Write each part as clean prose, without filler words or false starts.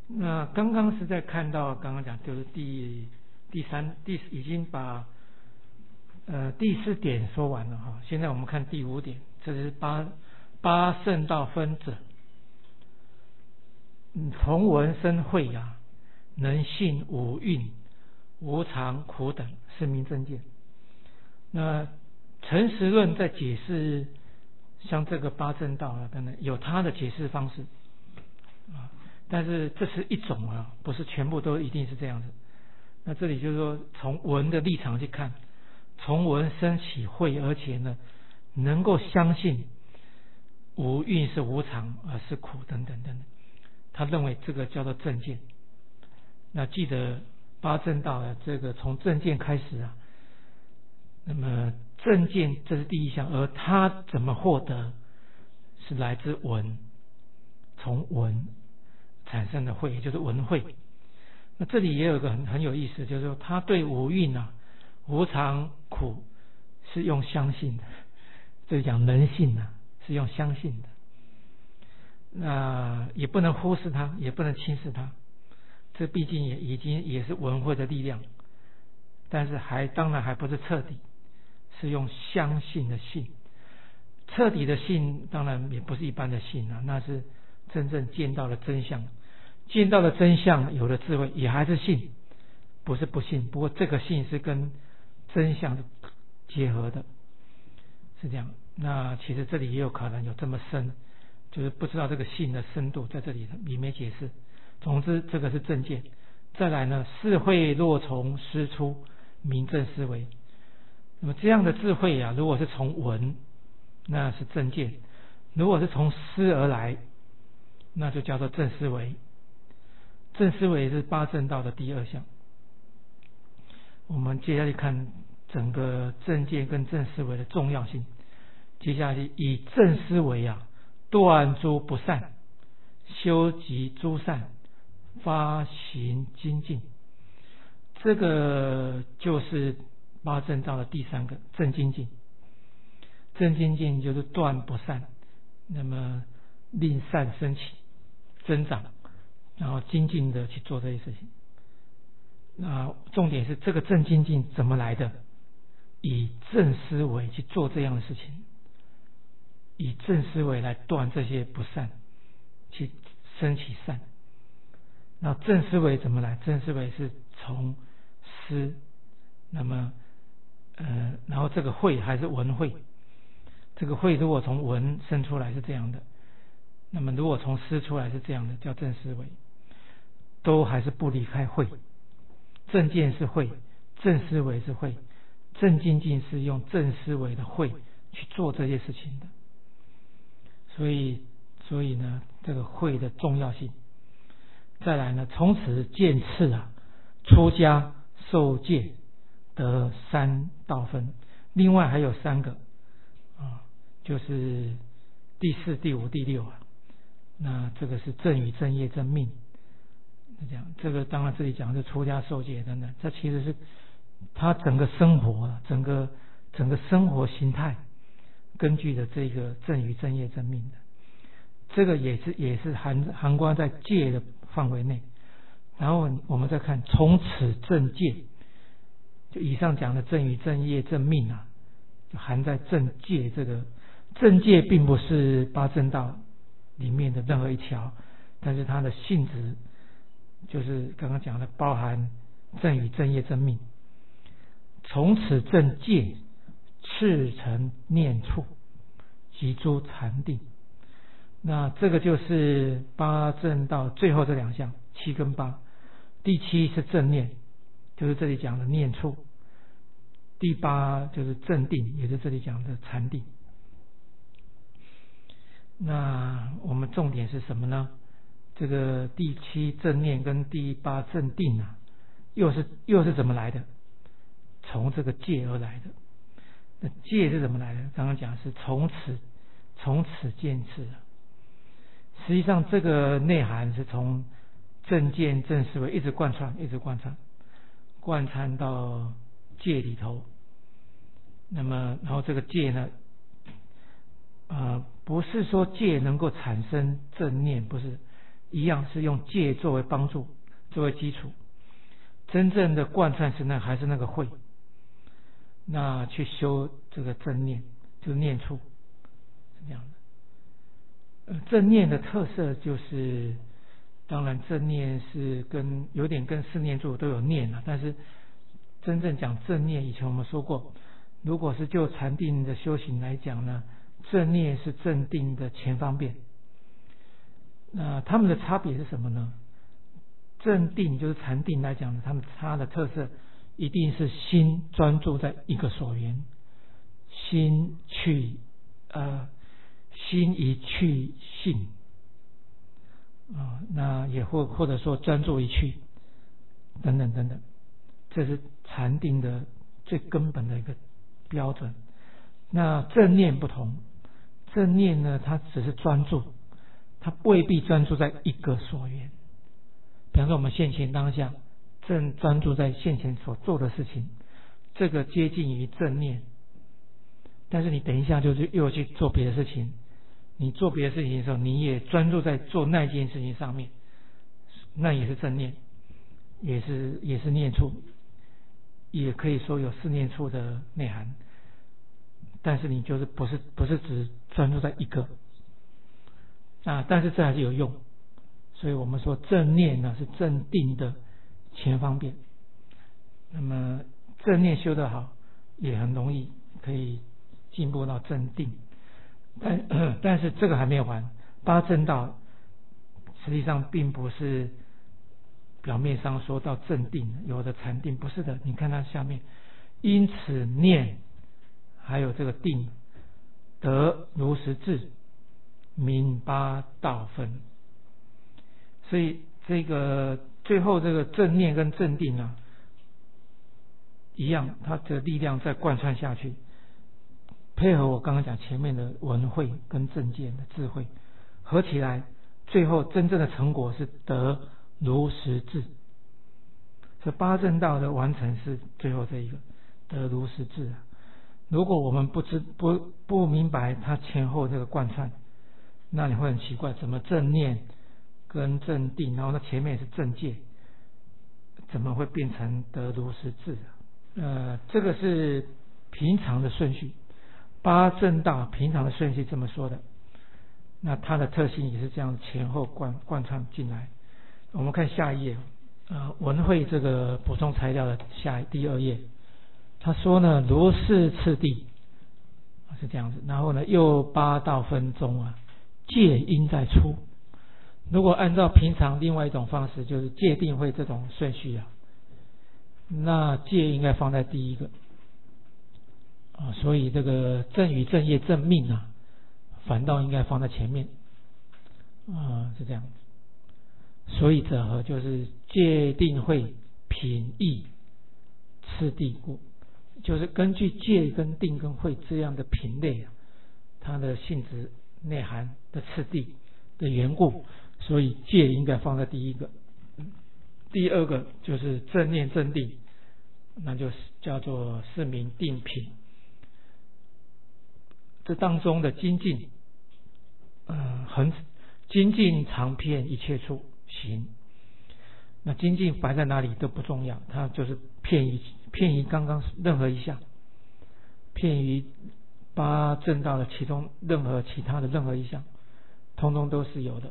那刚刚是在看到刚刚讲就是第已经把第4点说完了哈，现在我们看第5点，这是八圣道分者，从闻生慧啊，能信五蕴无常苦等是名正见。那诚实论在解释像这个八正道啊等等，有他的解释方式啊，但是这是一种啊，不是全部都一定是这样子。那这里就是说从闻的立场去看，从闻生起慧，而且呢能够相信五蕴是无常而是苦等等等等，他认为这个叫做正见。那记得八正道啊，这个从正见开始啊，那么正见这是第一项，而他怎么获得是来自闻，从闻产生的慧，也就是闻慧。那这里也有一个很有意思，就是说他对五蕴啊无常苦是用相信的，这里讲能信啊是用相信的，那也不能忽视它，也不能轻视它，这毕竟也是闻慧的力量，但是当然还不是彻底，是用相信的信。彻底的信当然也不是一般的信啊，那是真正见到了真相，见到了真相，有了智慧，也还是信，不是不信，不过这个信是跟真相结合的，是这样。那其实这里也有可能有这么深，就是不知道这个信的深度在这里没解释。总之这个是正见。再来呢，智慧若从师出，名正思维。那么这样的智慧啊，如果是从闻，那是正见；如果是从思而来，那就叫做正思维。正思维是八正道的第2项。我们接下来看整个正见跟正思维的重要性。接下来以正思维啊，断诸不善，修集诸善，发行精进。这个就是八正道的第3个正精进。正精进就是断不善，那么令善升起增长，然后精进的去做这些事情。那重点是这个正精进怎么来的？以正思维去做这样的事情，以正思维来断这些不善，去升起善。那正思维怎么来？正思维是从思，那么然后这个慧还是闻慧。这个慧如果从闻生出来是这样的，那么如果从思出来是这样的，叫正思维，都还是不离开慧。正见是慧，正思维是慧，正精进是用正思维的慧去做这些事情的。所以呢，这个慧的重要性。再来呢，从此见次啊，出家受戒得3道分，另外还有3个啊，就是第4、第5、第6啊。那这个是正语、正业、正命。这个当然这里讲是出家受戒等等，这其实是他整个生活整个生活形态根据的这个正语、正业、正命的。这个也是涵盖在戒的范围内。然后我们再看从此正戒，就以上讲的正语、正业、正命啊，就含在正戒。这个正戒并不是八正道里面的任何一条，但是它的性质就是刚刚讲的包含正语、正业、正命。从此正戒，赤诚念处，集诸禅定。那这个就是八正道最后这2项，7跟8。第7是正念，就是这里讲的念处；第8就是正定，也就是这里讲的禅定。那我们重点是什么呢？这个第7正念跟第8正定啊，又是怎么来的？从这个戒而来的。那戒是怎么来的？刚刚讲是从此见次。实际上这个内涵是从正见、正思维一直贯穿到戒里头。那么然后这个戒呢，不是说戒能够产生正念，不是， 一样是用戒作为帮助，作为基础。真正的贯穿是还是那个慧，那去修这个正念，就是念处，是这样的。正念的特色就是，当然正念是有点跟四念处都有念了，但是真正讲正念，以前我们说过，如果是就禅定的修行来讲呢，正念是正定的前方便。那他们的差别是什么呢？正定就是禅定来讲，他们它的特色一定是心专注在一个所缘，心一去性那也或者说专注一去等等等等，这是禅定的最根本的一个标准。那正念不同，正念呢，它只是专注，它未必专注在一个所缘。比方说我们现前当下正专注在现前所做的事情，这个接近于正念。但是你等一下就是又去做别的事情，你做别的事情的时候，你也专注在做那件事情上面，那也是正念，也是念处，也可以说有四念处的内涵。但是你就是不是只专注在一个但是这还是有用。所以我们说正念呢是正定的前方便。那么正念修得好，也很容易可以进步到正定。但是这个还没有完，八正道实际上并不是表面上说到正定，有的禅定不是的。你看它下面，因此念还有这个定得如实智，名八道分。所以这个最后这个正念跟正定一样，它的力量再贯穿下去，配合我刚刚讲前面的文慧跟正见的智慧合起来，最后真正的成果是得如实智。这八正道的完成是最后这一个得如实智如果我们不明白它前后这个贯穿，那你会很奇怪，怎么正念跟正定，然后它前面是正戒，怎么会变成得如实智这个是平常的顺序，八正道平常的顺序这么说的。那它的特性也是这样前后贯穿进来。我们看下一页文慧这个补充材料的第二页，他说呢，如是次第是这样子，然后呢又八道分中戒应在出。如果按照平常另外一种方式，就是戒定慧这种顺序那戒应该放在第一个所以这个正语正业正命反倒应该放在前面是这样子。所以者何，就是戒定慧品义次第故，就是根据戒跟定跟慧这样的品类它的性质内涵的次第的缘故，所以戒应该放在第一个。第二个就是正念正定，那就是叫做是名定品。这当中的精进精进常遍一切处行。那精进摆在哪里都不重要，它就是遍于刚刚任何一项，遍于八正道的其中其他的任何一项，通通都是有的。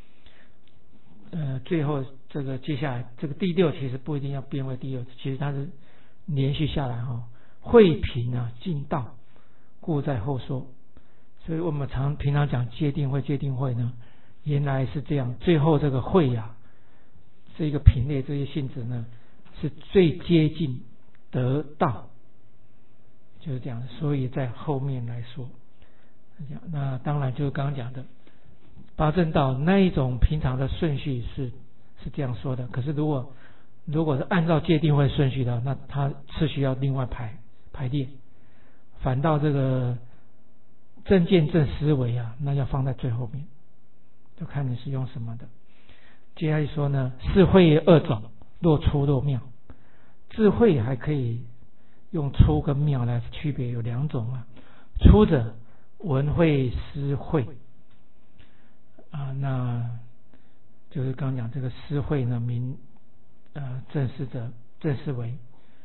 最后这个接下来这个第六其实不一定要变为第六，其实它是连续下来慧品尽道，故在后说。所以我们平常讲戒定慧呢，原来是这样。最后这个慧这个品类这些性质呢，是最接近得道，就是这样。所以在后面来说，那当然就是刚刚讲的八正道那一种平常的顺序是这样说的。可是如果是按照戒定慧顺序的，那它次序要另外排列，反倒这个正见正思维那要放在最后面，就看你是用什么的。接下来说呢，智慧二种，若粗若妙。智慧还可以用粗跟妙来区别，有两种粗者文慧思慧那就是刚讲这个施惠呢，名正思者正思维。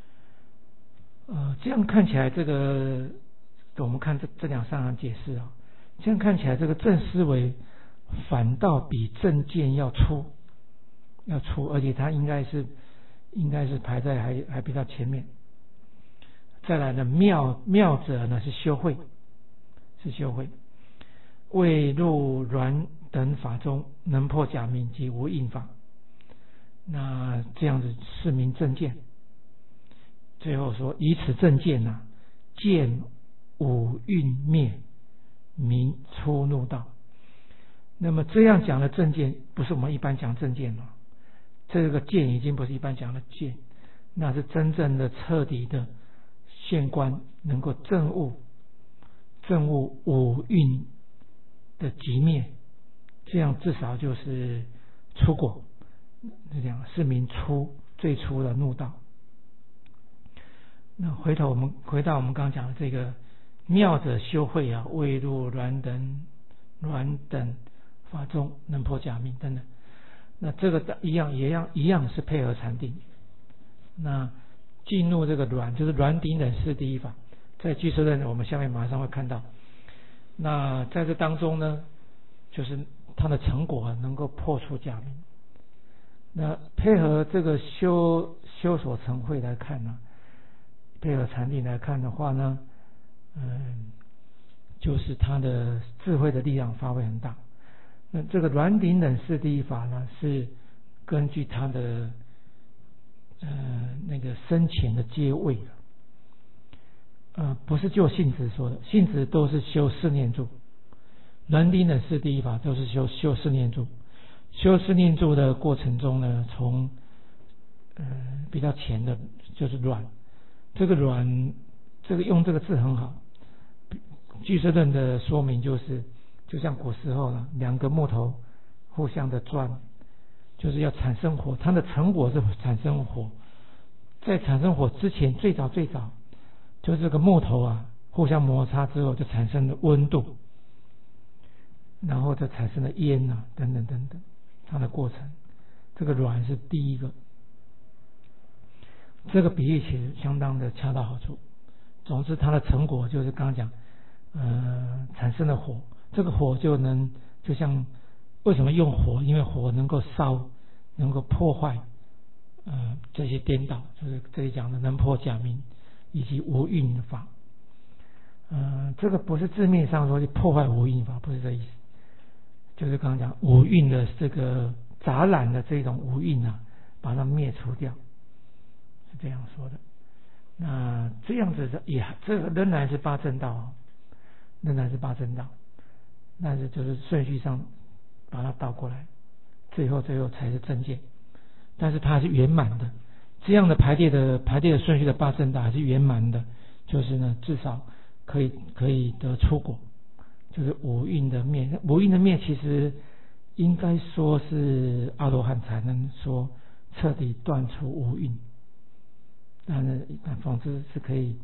这样看起来，这个我们看这两三行解释啊，这样看起来这个正思维反倒比正见要粗，而且它应该是排在还比较前面。再来呢，妙者呢是修慧，未入软等法中，能破假名及无印法。那这样子是名正见。最后说，以此正见啊，见五蕴灭，名初入道。那么这样讲的正见，不是我们一般讲正见了，这个见已经不是一般讲的见，那是真正的彻底的现观，能够证悟五蕴的极灭，这样至少就是出果，是这样，是名最初的入道。那回到我们刚刚讲的这个妙者修慧啊，未入软等法中，能破假名等等。那这个一样是配合禅定。那进入这个软，就是软顶忍四第一法，在俱舍论我们下面马上会看到。那在这当中呢，就是它的成果能够破除假名。那配合这个修所成慧来看呢，配合禅定来看的话呢，就是它的智慧的力量发挥很大。那这个软顶忍四第一法呢，是根据它的那个深浅的阶位，不是就性质说的，性质都是修四念住。软顶忍四第一法都是修四念住。修四念住的过程中呢，从比较浅的就是软，这个软，这个用这个字很好。俱舍论的说明就是，就像古时候呢，两个木头互相的钻，就是要产生火，它的成果是产生火。在产生火之前，最早就是这个木头啊，互相摩擦之后就产生了温度，然后就产生了烟啊，等等，它的过程。这个软是第一个，这个比喻其实相当的恰到好处。总之，它的成果就是刚刚讲，产生了火，这个火就像为什么用火？因为火能够烧，能够破坏这些颠倒，就是这里讲的能破假名以及无蕴法。这个不是字面上说就破坏无蕴法，不是这意思，就是刚刚讲五蕴的这个杂染的这种无蕴啊，把它灭除掉，是这样说的。那这样子的这个仍然是八正道，但是就是顺序上把它倒过来，最后才是正见，但是它是圆满的。这样的排列的顺序的八正道还是圆满的，就是呢至少可以得出果，就是五蕴的灭。五蕴的灭其实应该说是阿罗汉才能说彻底断除五蕴，但总之是可以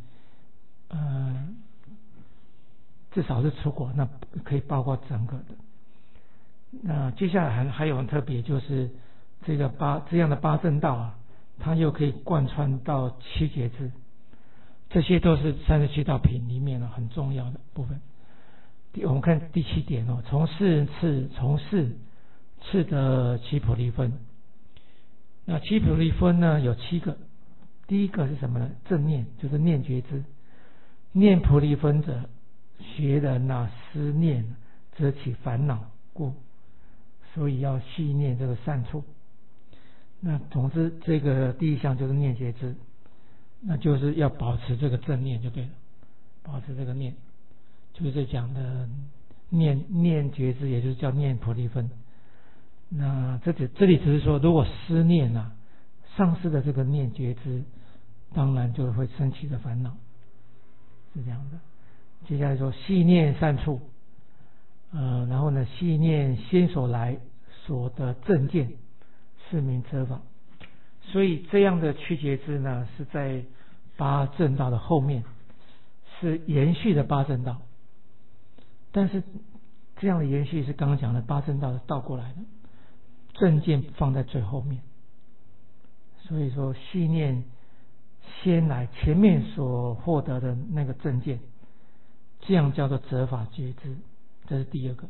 至少是出果，那可以包括整个的。那接下来还有很特别，就是这样的八正道啊，它又可以贯穿到七觉支，这些都是37道品里面很重要的部分。我们看第7点从四次的七菩提分。那七菩提分呢有7个，第一个是什么呢？正念，就是念觉支。念菩提分者，学人思念则起烦恼故，所以要细念这个善处。那总之这个第一项就是念觉支，那就是要保持这个正念就对了，保持这个念，就是讲的念觉支，也就是叫念菩提分。那这里只是说，如果思念丧失的这个念觉支，当然就会生起的烦恼，是这样的。接下来说细念善处，然后呢细念先所来所得正见，是名遮法。所以这样的趣觉支呢，是在八正道的后面，是延续的八正道。但是这样的延续是刚刚讲的八正道的倒过来的。 正见放在最后面。所以说细念先来，前面所获得的那个正见，这样叫做责法觉知，这是第二个。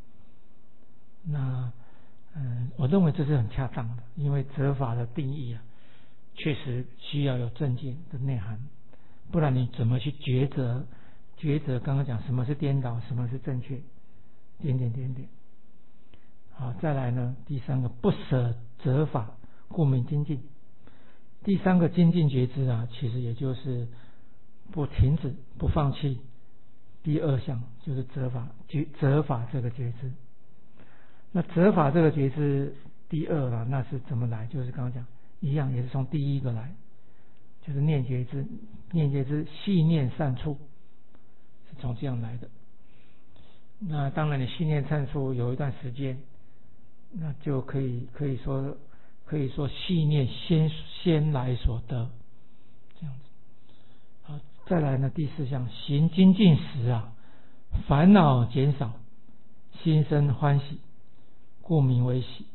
那我认为这是很恰当的，因为责法的定义啊，确实需要有正见的内涵，不然你怎么去抉择？刚刚讲什么是颠倒，什么是正确，点点点点。好，再来呢，第三个不舍责法，故名精进。第三个精进觉知啊，其实也就是不停止、不放弃。第二项就是责法这个觉知。那责法这个觉知第二啊，那是怎么来？就是刚刚讲一样，也是从第一个来，就是念觉知细念善处，是从这样来的。那当然，你细念善处有一段时间，那就可以说细念先来所得，这样子。好，再来呢，第四项行精进时啊，烦恼减少，心生欢喜，故名为喜，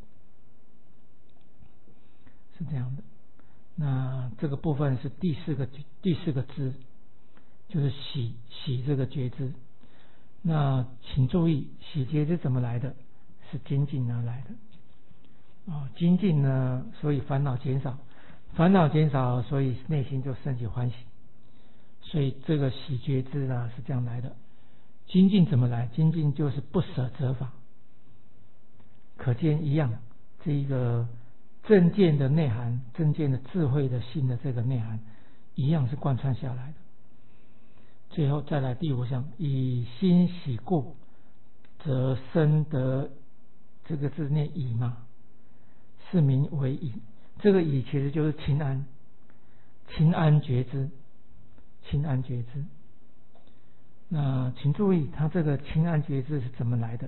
是这样的。那这个部分是第四个知，就是喜这个觉知。那请注意，喜觉知怎么来的？是精进而来的。精进呢，所以烦恼减少，所以内心就升起欢喜。所以这个喜觉知呢是这样来的。精进怎么来？精进就是不舍责法。可见一样，这一个正见的内涵，正见的智慧的心的这个内涵，一样是贯穿下来的。最后再来第五项，以心喜故，则生得，这个字念以嘛，是名为以。这个以其实就是清安觉知。那请注意，它这个清安觉知是怎么来的？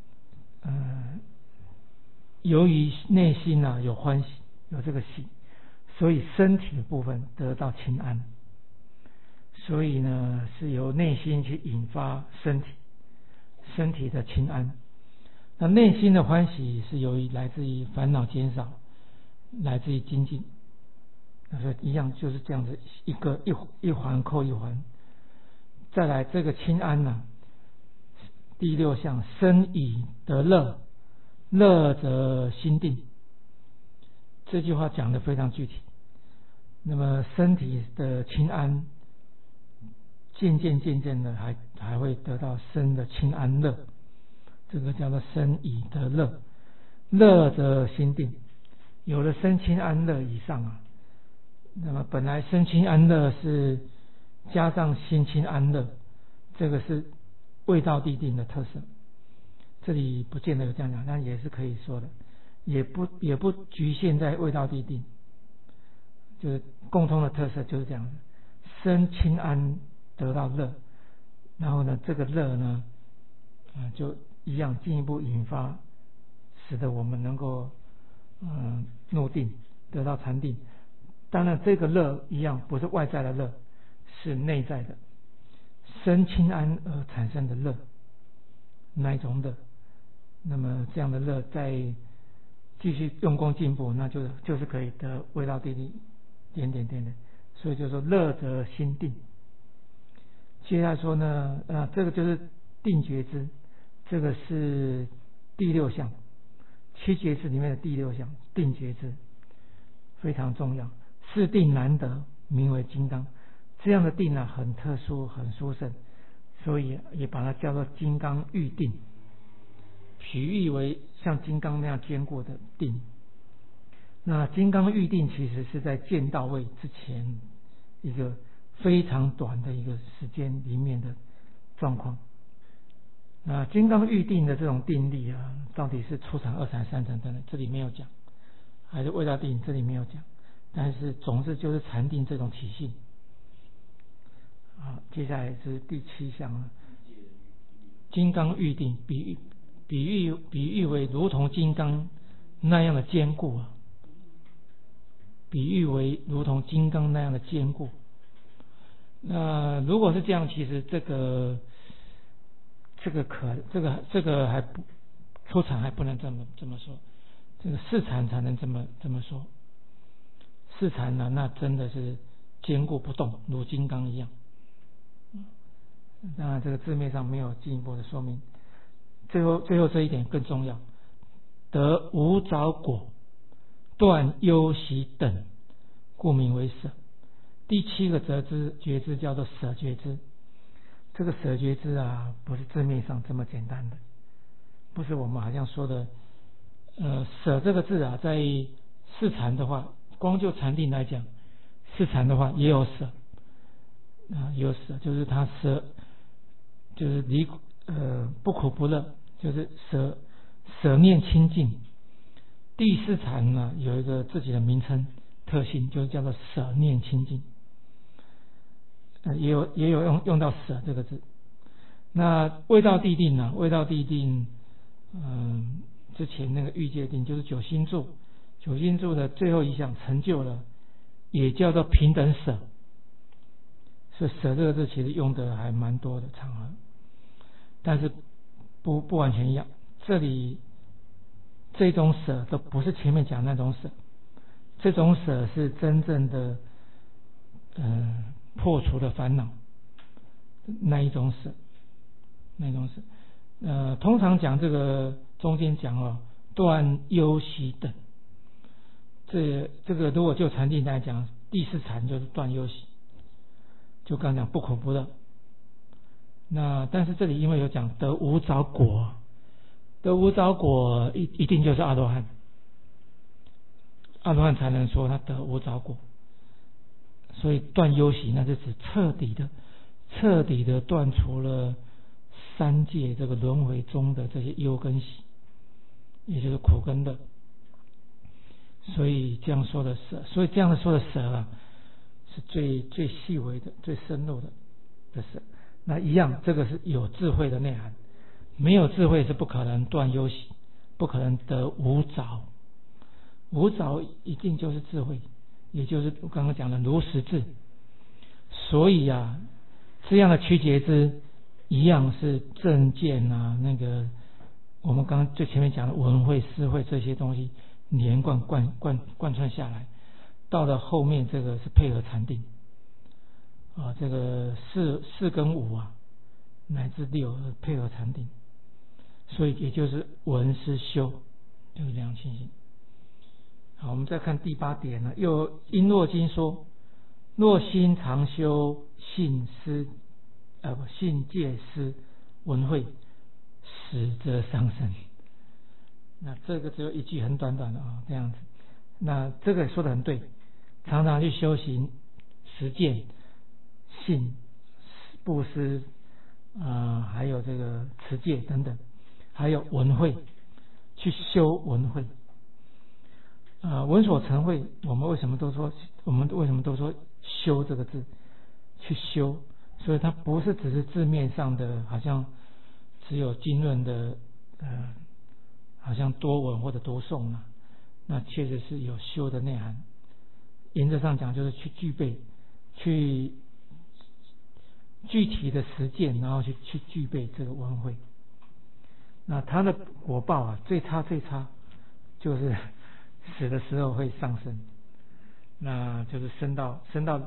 由于内心有欢喜，有这个喜，所以身体的部分得到清安。所以呢，是由内心去引发身体的清安。那内心的欢喜是由于来自于烦恼减少，来自于精进。所以一样就是这样子，一环扣一环。再来这个清安呢，第六项生已得乐，乐则心定。这句话讲得非常具体。那么身体的清安，渐渐的还会得到生的清安乐，这个叫做生已得乐，乐则心定。有了生清安乐以上啊，那么本来身清安乐是加上心清安乐，这个是味道地定的特色。这里不见得有这样讲，但也是可以说的，也不局限在味道地定，就是共通的特色就是这样子。身清安得到乐，然后呢，这个乐呢，就一样进一步引发，使得我们能够入定，得到禅定。当然，这个乐一样不是外在的乐，是内在的，生清安而产生的乐，那一种乐。那么这样的乐，再继续用功进步，那就是可以得味道地定，点点。所以就说乐则心定。接下来说呢，这个就是定觉知，这个是第六项，七觉知里面的第六项，定觉知非常重要。是定难得，名为金刚。这样的定很特殊，很殊胜，所以也把它叫做金刚喻定，比喻为像金刚那样坚固的定。那金刚喻定其实是在见到位之前一个非常短的一个时间里面的状况。那金刚喻定的这种定力啊，到底是初禅、二禅、三禅等等，这里没有讲，还是味道定，这里没有讲。但是总之就是禅定这种体系。好，接下来是第七项了。金刚喻定，比喻为如同金刚那样的坚固啊，比喻为如同金刚那样的坚固。那如果是这样，其实这个还不出场还不能这么说， 这个四禅才能这么说。四禅呢，那真的是坚固不动，如金刚一样。当然，这个字面上没有进一步的说明。最后这一点更重要，得无着果，断忧喜等，故名为舍。第7个觉知叫做舍觉知。这个舍觉知啊，不是字面上这么简单的，不是我们好像说的，舍这个字啊，在四禅的话，光就禅定来讲，四禅的话也有舍有舍，就是他舍，就是不苦不乐，就是舍念清净。第4禅呢，有一个自己的名称特性，就是叫做舍念清净。也有用到舍这个字。那未到地定呢？未到地定，之前那个欲界定就是九心住，九心住的最后一项成就了，也叫做平等舍。所以舍这个字其实用的还蛮多的场合，但是不完全一样。这里这种舍都不是前面讲那种舍，这种舍是真正的破除的烦恼，那一种舍。通常讲这个中间讲断忧喜等，这个如果就禅定来讲，第4禅就是断忧喜，就刚讲不苦不乐。那但是这里因为有讲得无着果，得无着果一定就是阿罗汉，阿罗汉才能说他得无着果。所以断忧喜，那是指彻底的断除了三界这个轮回中的这些忧跟喜，也就是苦跟乐。所以这样说的舍啊，是最细微的、最深入的舍。那一样，这个是有智慧的内涵，没有智慧是不可能断忧喜，不可能得无着。无着一定就是智慧，也就是我刚刚讲的如实智。所以啊，这样的趋觉知一样是正见啊，那个我们刚刚最前面讲的闻慧、思慧这些东西连贯穿下来，到了后面这个是配合禅定啊，这个4跟5啊，乃至6配合禅定，所以也就是闻思修，就是这样情形。好，我们再看第8点呢，又因若经说，若心常修信戒思闻慧，实则上升。那这个只有一句很短的这样子。那这个说得很对，常常去修行、实践、信、布施还有这个持戒等等，还有闻慧，去修闻慧。闻所成慧，我们为什么都说修这个字，去修，所以它不是只是字面上的，好像只有经论的好像多闻或者多诵啊，那确实是有修的内涵。原则上讲，就是去具备，去具体的实践，然后去具备这个闻慧。那它的果报啊，最差就是死的时候会上升，那就是升到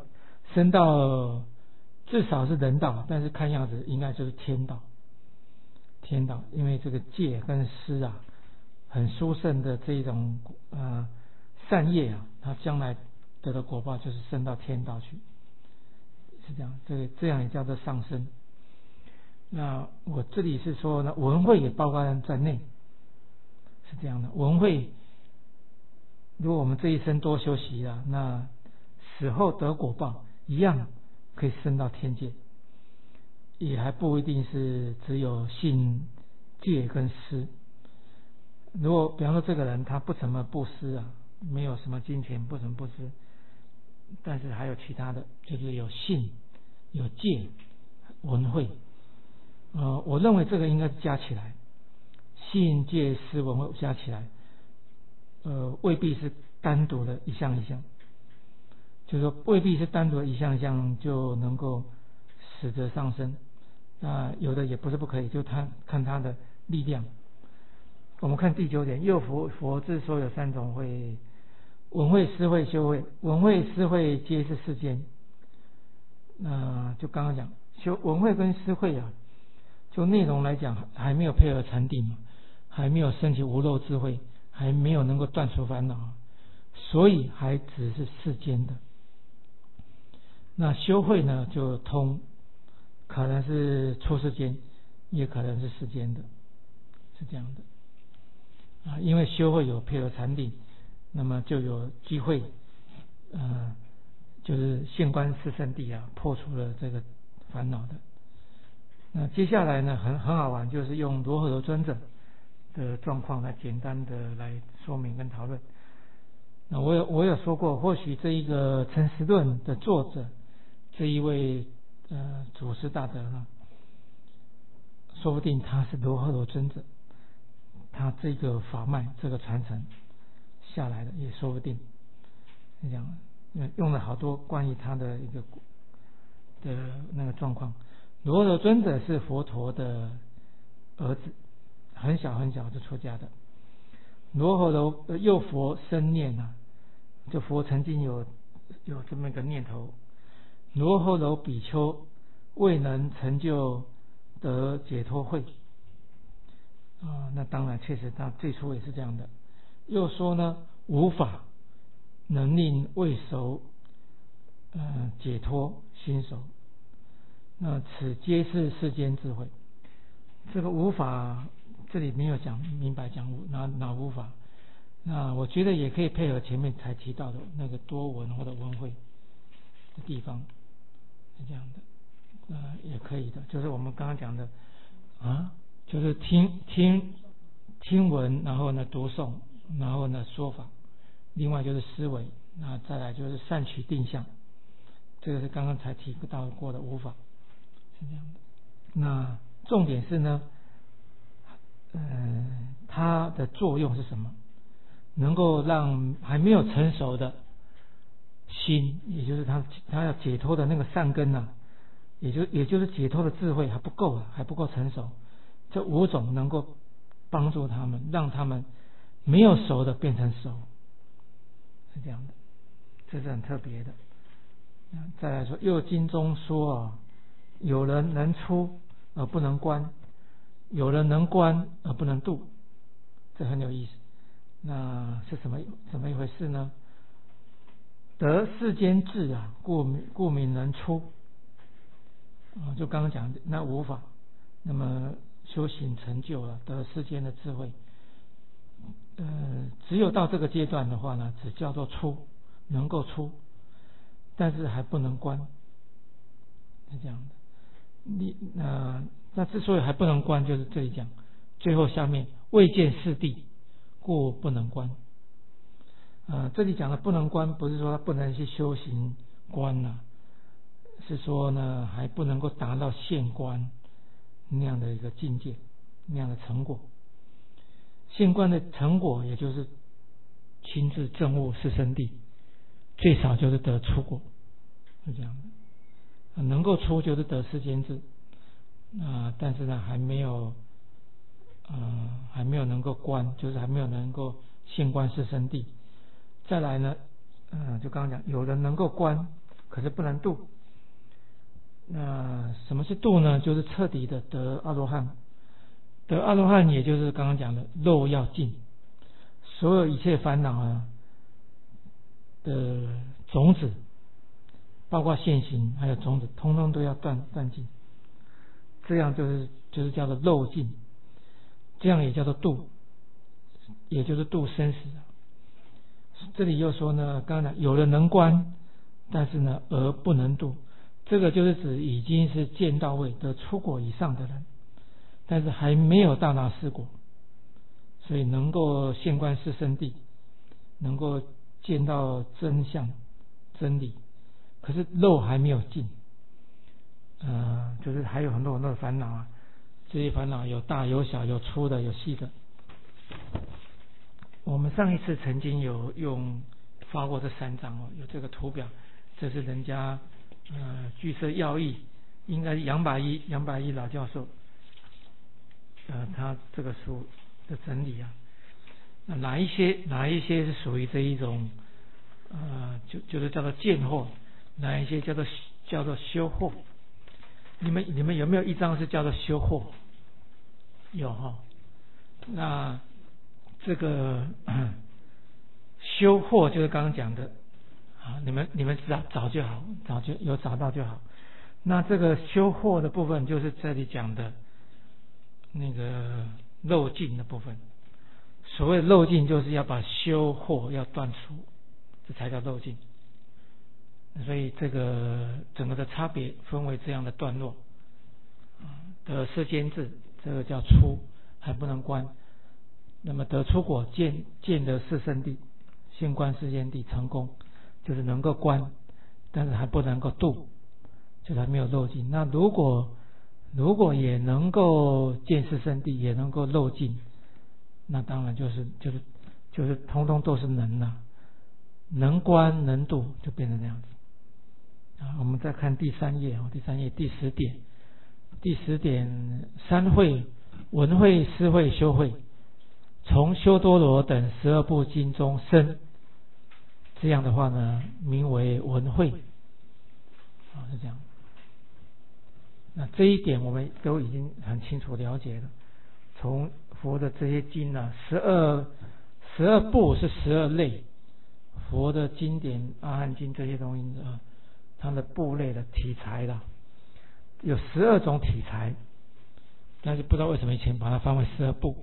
至少是人道，但是看样子应该就是天道。因为这个戒跟施啊，很殊胜的这种善业啊，它将来得的果报就是升到天道去，是这样。这样也叫做上升。那我这里是说呢，闻慧也包括在内，是这样的。闻慧，如果我们这一生多修习了，那死后得果报一样可以升到天界，也还不一定是只有信戒跟施。如果比方说这个人他不怎么布施啊，没有什么金钱，不怎么布施，但是还有其他的，就是有信、有戒、闻慧。我认为这个应该加起来，信戒施闻慧加起来，未必是单独的一项一项，就是说未必是单独的一项一项就能够使得上升。那有的也不是不可以，就看他的力量。 我们看第9点，又佛之所有3种慧，闻慧、思慧、修慧。闻慧、思慧皆是世间。就刚刚讲闻慧跟思慧啊，就内容来讲还没有配合禅定嘛，还没有升起无漏智慧，还没有能够断除烦恼，所以还只是世间的。那修慧呢，就通，可能是出世间，也可能是世间的，是这样的因为修慧有配合禅定，那么就有机会就是现观四圣谛破除了这个烦恼的。那接下来呢，很好玩，就是用罗睺罗尊者的状况来简单的来说明跟讨论。那我有说过，或许这一个《诚实论》的作者这一位祖师大德说不定他是罗睺罗尊者，他这个法脉这个传承下来的也说不定。这样用了好多关于他的一个的那个状况。罗睺罗尊者是佛陀的儿子，很小很小就出家的。罗睺罗幼佛生念就佛曾经有这么一个念头，罗睺罗比丘未能成就得解脱慧那当然确实他最初也是这样的。又说呢，无法能令未熟解脱心熟，那此皆是世间智慧。这个无法这里没有讲明白讲哪无法，那我觉得也可以配合前面才提到的那个多闻或者闻慧的地方，是这样的也可以的。就是我们刚刚讲的就是听闻，然后呢读诵，然后呢说法，另外就是思维，那再来就是善取定向，这个是刚刚才提到过的无法，是这样的。那重点是呢它的作用是什么？能够让还没有成熟的心，也就是他要解脱的那个善根也就是解脱的智慧还不够还不够成熟，这5种能够帮助他们，让他们没有熟的变成熟，是这样的，这是很特别的。再来说，又经中说有人能出而不能观，有人能观而不能度，这很有意思。那是怎么一回事呢？得世间智故名能出就刚刚讲那无法，那么修行成就了得世间的智慧只有到这个阶段的话呢，只叫做出，能够出，但是还不能观，是这样的。那之所以还不能观，就是这里讲最后下面未见四谛故不能观这里讲的不能观，不是说他不能去修行观是说呢还不能够达到现观那样的一个境界，那样的成果。现观的成果也就是亲自证悟四圣谛，最少就是得出果，是这样的。能够出就是得世间智但是呢还没有能够观，就是还没有能够现观四圣谛。再来呢就刚刚讲有人能够观，可是不能度。那什么是度呢？就是彻底的得阿罗汉。得阿罗汉也就是刚刚讲的漏要尽，所有一切烦恼的种子，包括现行还有种子，通通都要断尽，这样就是叫做漏尽，这样也叫做度，也就是度生死。这里又说呢，刚才有人能观，但是呢而不能度，这个就是指已经是见到位得出果以上的人，但是还没有到达四果，所以能够现观四圣谛，能够见到真相真理，可是漏还没有尽就是还有很多的烦恼这些烦恼有大有小，有粗的有细的。我们上一次曾经有发过这3张有这个图表，这是人家聚摄要义，应该是杨百一老教授他这个书的整理啊。那哪一些是属于这一种就是叫做见惑，哪一些叫做修惑？你们有没有一章是叫做修惑？有哈。那这个修惑就是刚刚讲的啊，你们找就好，找到就好。那这个修惑的部分就是这里讲的那个漏尽的部分。所谓漏尽，就是要把修惑要断除，这才叫漏尽。所以这个整个的差别分为这样的段落。得世间智，这个叫出，还不能观。那么得出果，见得四圣谛，现观世间谛，成功，就是能够观，但是还不能够度，就是还没有漏尽。那如果也能够见四圣谛，也能够漏尽，那当然就是通通都是能了，能观能度，就变成这样子。我们再看第三页第10点，第10点，三会、闻会、思会、修会，从修多罗等12部经中生，这样的话呢，名为闻会。是这样。那这一点我们都已经很清楚了解了。从佛的这些经12部是12类，佛的经典、阿含经这些东西它的部类的题材啦，有12种题材，但是不知道为什么以前把它分为12部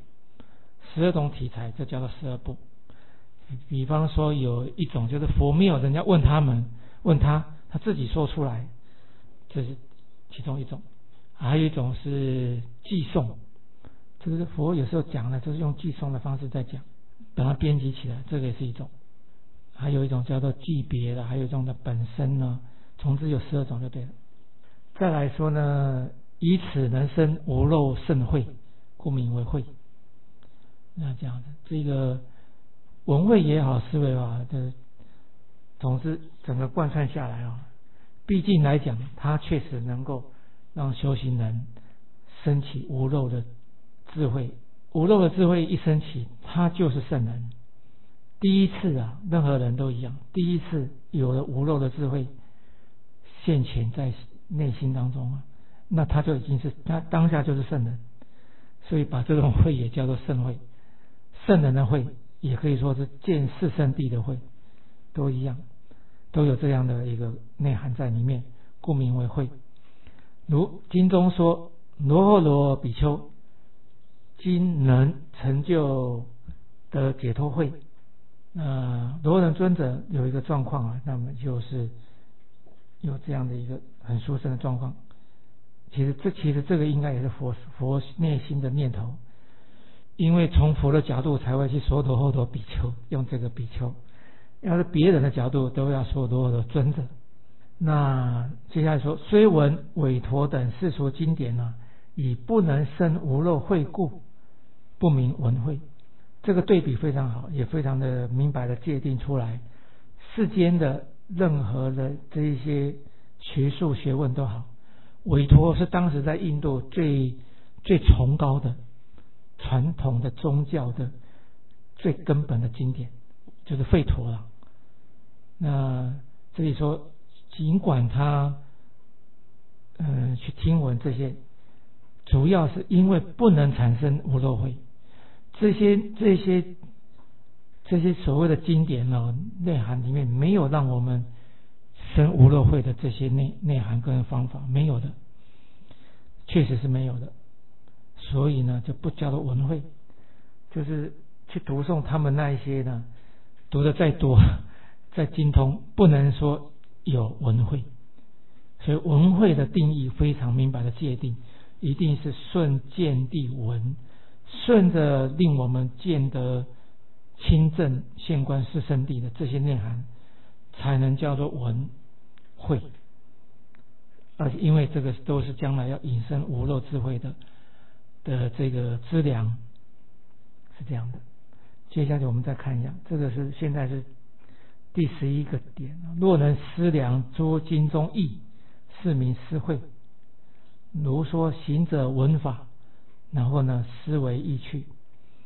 ，12种题材，这叫做12部。比方说有一种就是佛没有人家问他自己说出来，这是其中一种。还有一种是寄诵，这个是佛有时候讲的就是用寄诵的方式在讲，把它编辑起来，这个也是一种。还有一种叫做记别的，还有一种的本身呢，总之有12种就对了。再来说呢，以此能生无漏胜慧，故名为慧。那这样子，这个闻慧也好，思维也好，总之整个贯穿下来毕竟来讲，它确实能够让修行人升起无漏的智慧。无漏的智慧一升起，他就是圣人。第一次任何人都一样，第一次有了无漏的智慧现前在内心当中那他就已经是他当下就是圣人。所以把这种慧也叫做圣慧。圣人的慧也可以说是见四圣谛的慧，都一样，都有这样的一个内涵在里面，故名为慧。如经中说，罗睺罗比丘今能成就的解脱慧。罗睺尊者有一个状况那么就是有这样的一个很殊胜的状况。其实这个应该也是佛内心的念头，因为从佛的角度才会去说罗睺罗比丘，用这个比丘。要是别人的角度都要说罗睺罗尊者。那接下来说，虽闻韦陀等世俗经典以不能生无漏慧故，不名闻慧。这个对比非常好，也非常的明白的界定出来，世间的任何的这一些学术学问都好，韦陀是当时在印度最崇高的传统的宗教的最根本的经典，就是吠陀了。那这里说，尽管他去听闻这些，主要是因为不能产生无漏慧。这些所谓的经典内涵里面没有让我们生无漏慧的这些内涵跟方法，没有的，确实是没有的。所以呢，就不叫做闻慧，就是去读诵他们那一些呢，读的再多再精通，不能说有闻慧。所以闻慧的定义非常明白的界定，一定是顺见地闻，顺着令我们见得清正现观四圣谛的这些内涵，才能叫做闻慧。而且因为这个都是将来要引申无漏智慧的这个资粮，是这样的。接下去我们再看一下，这个现在是第11个点。若能思量诸经中义，是名思慧。如说行者闻法，然后呢思维意趣。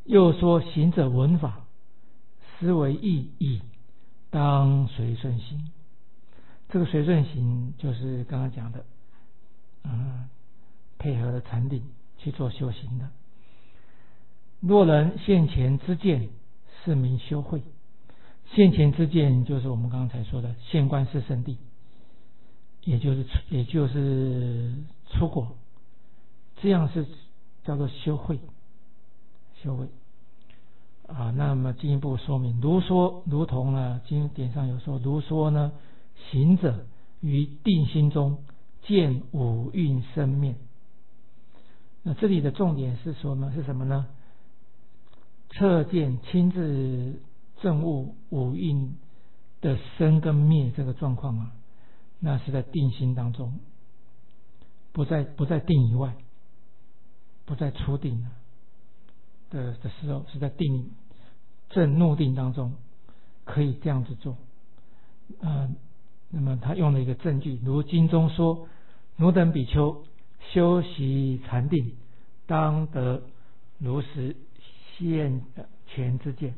又说行者闻法，思为意义，当随顺行。这个随顺行就是刚刚讲的，配合了禅定去做修行的。若人现前之见，是名修慧。现前之见就是我们刚才说的现观四圣谛，也就是出果，这样是叫做修慧。那么进一步说明，如同呢经典上有说，如说呢，行者于定心中见五蕴生灭。那这里的重点是什么呢？彻见亲自证悟五蕴的生跟灭这个状况啊，那是在定心当中，不在定以外，不在初定的时候，是在定正怒定当中可以这样子做。那么他用了一个证据，如经中说，汝等比丘修习禅定，当得如实现前之见。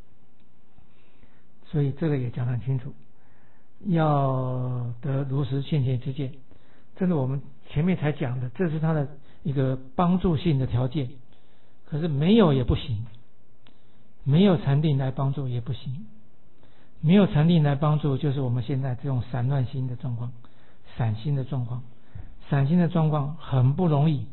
所以这个也讲得很清楚，要得如实现前之见，这是我们前面才讲的，这是他的一个帮助性的条件。可是没有也不行，没有禅定来帮助也不行。没有禅定来帮助，就是我们现在这种散乱心的状况，散心的状况。散心的状况很不容易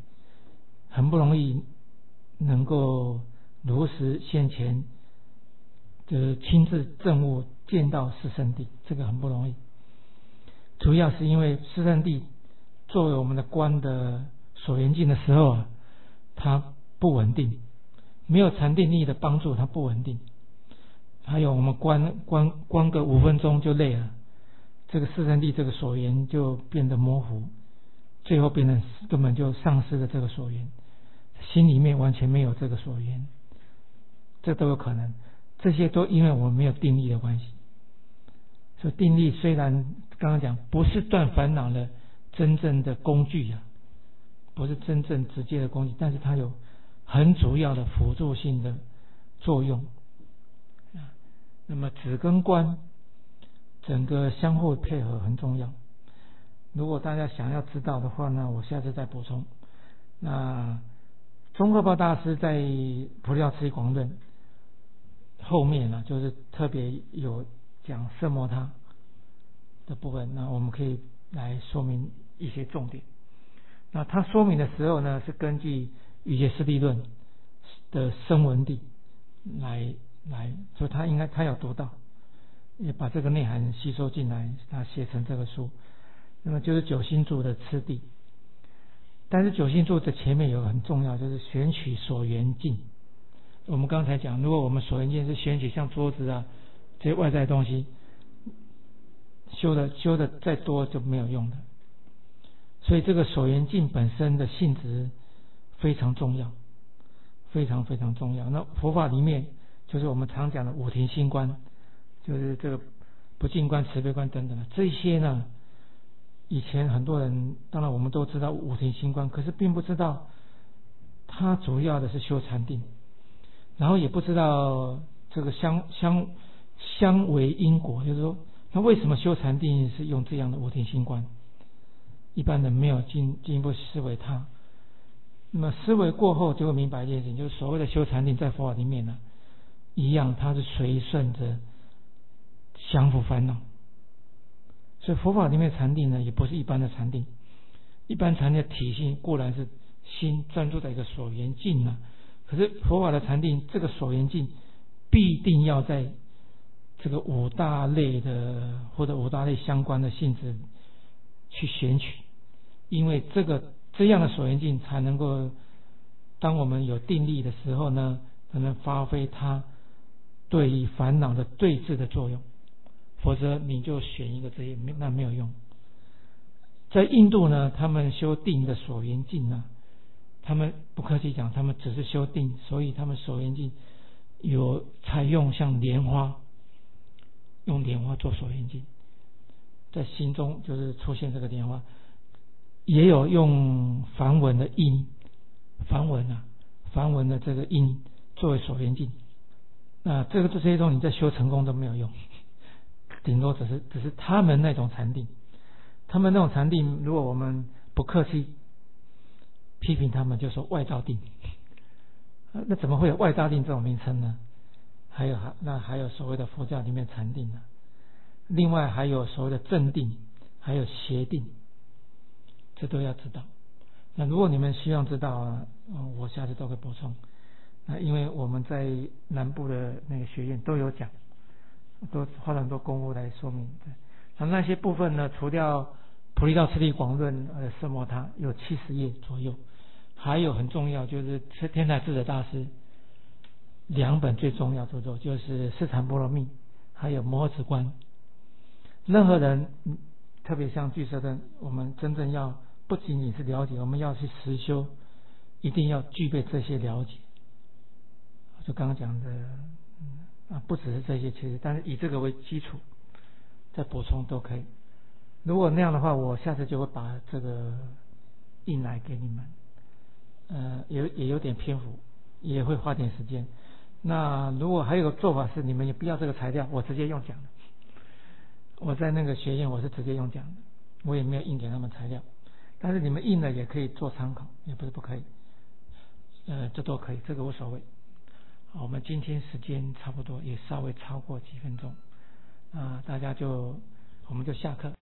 能够如实现前，就是亲自证悟见到四圣谛，这个很不容易。主要是因为四圣谛作为我们的观的所缘境的时候啊，它不稳定，没有禅定力的帮助，它不稳定。还有我们观个5分钟就累了，这个四圣谛这个所缘就变得模糊，最后变成根本就丧失了这个所缘，心里面完全没有这个所缘，这都有可能。这些都因为我们没有定力的关系。所以定力虽然刚刚讲不是断烦恼的真正的工具啊，不是真正直接的工具，但是它有很主要的辅助性的作用。那么止跟观整个相互配合很重要。如果大家想要知道的话呢，我下次再补充。那宗喀巴大师在《菩提道次第广论》后面呢，就是特别有讲色摩他的部分，那我们可以来说明一些重点。那他说明的时候呢，是根据瑜伽师地论的声闻谛来，所以他有读到，也把这个内涵吸收进来，他写成这个书。那么就是九心住的次第，但是九心住的前面有个很重要，就是选取所缘境。我们刚才讲，如果我们所缘境是选取像桌子啊这些外在东西，修的再多就没有用的。所以这个所缘境本身的性质非常重要，非常非常重要。那佛法里面就是我们常讲的五停心观，就是这个不净观、慈悲观等等的这些呢，以前很多人，当然我们都知道五停心观，可是并不知道它主要的是修禅定，然后也不知道这个相为因果，就是说那为什么修禅定是用这样的五停心观？一般人没有进一步思维它。那么思维过后就会明白一件事情，就是所谓的修禅定在佛法里面呢，一样它是随顺着降伏烦恼。所以佛法里面禅定呢，也不是一般的禅定。一般禅定的体性固然是心专注在一个所缘境啊，可是佛法的禅定，这个所缘境必定要在这个五大类的或者五大类相关的性质去选取，因为这样的所缘境才能够，当我们有定力的时候呢，才能发挥它对于烦恼的对治的作用。否则你就选一个这些，那没有用。在印度呢，他们修定的所缘境呢，他们不客气讲，他们只是修定，所以他们所缘境有采用像莲花，用莲花做所缘境，在心中就是出现这个莲花，也有用梵文的音，梵文的这个音作为所缘境。那这些东西你在修成功都没有用，顶多只是他们那种禅定，他们那种禅定，如果我们不客气批评他们，就说外道定。那怎么会有外道定这种名称呢？还有所谓的佛教里面禅定呢，另外还有所谓的正定，还有邪定，这都要知道。那如果你们希望知道我下次都会补充。那因为我们在南部的那个学院都有讲，都花了很多功夫来说明。那些部分呢，除掉菩提道次第广论色摩他有70页左右，还有很重要就是天台智者大师2本最重要著作，就是四禅波罗蜜还有摩诃止观。任何人特别像俱舍的，我们真正要不仅仅是了解，我们要去实修，一定要具备这些了解。就刚刚讲的不只是这些，其实但是以这个为基础再补充都可以。如果那样的话，我下次就会把这个印来给你们，也有点篇幅，也会花点时间。那如果还有个做法是，你们也不要这个材料，我直接用讲的。我在那个学院我是直接用讲的，我也没有印给他们材料，但是你们印了也可以做参考，也不是不可以，这都可以，这个无所谓。我们今天时间差不多，也稍微超过几分钟，大家我们就下课。